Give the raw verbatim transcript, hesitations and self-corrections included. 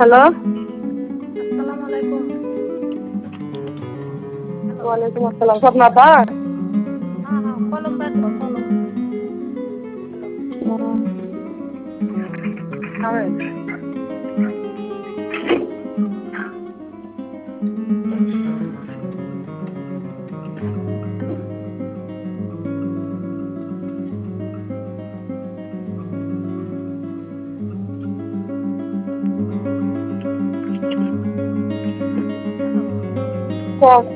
Hello. আসসালামু আলাইকুম। Hello. ওয়ালাইকুম আসসালাম। স্বপ্না আপা? হ্যাঁ, হ্যাঁ, কলম বাঁধো, কলম। হ্যালো। হুম, আমি হ্যালো। কম